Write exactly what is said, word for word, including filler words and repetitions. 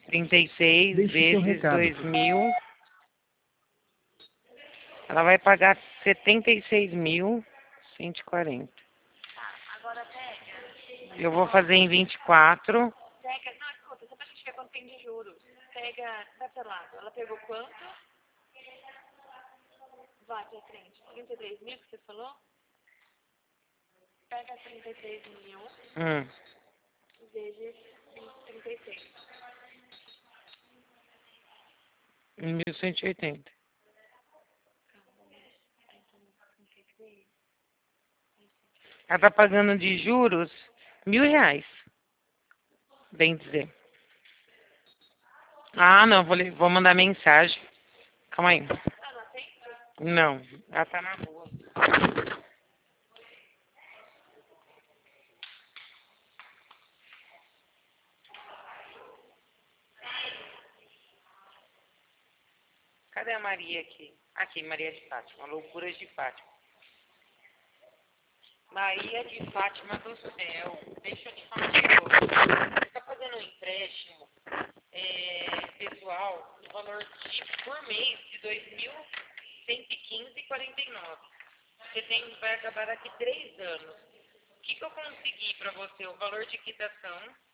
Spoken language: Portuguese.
trinta e seis Deixe seu vezes recado. dois mil. Ela vai pagar setenta e seis mil cento e quarenta. Tá, agora pega. Eu vou fazer em vinte e quatro. Pega, não, escuta, só pra gente ver quanto tem de juros. Pega, vai pra lá. Ela pegou quanto? Vai pra frente. trinta e três mil que você falou? Pega trinta e três mil Hum. vezes trinta e seis. mil cento e oitenta. Ela tá pagando de juros mil reais. Bem dizer. Ah, não, vou, le- vou mandar mensagem. Calma aí. Ah, não atende? Não, ela tá na rua. Cadê a Maria aqui? Aqui, Maria de Fátima. Loucuras de Fátima. Maria de Fátima do céu. Deixa eu te falar uma coisa. Você está fazendo um empréstimo é, pessoal no valor de, por mês de dois mil cento e quinze vírgula quarenta e nove. Você tem, vai acabar daqui três anos. O que, que eu consegui para você? O valor de quitação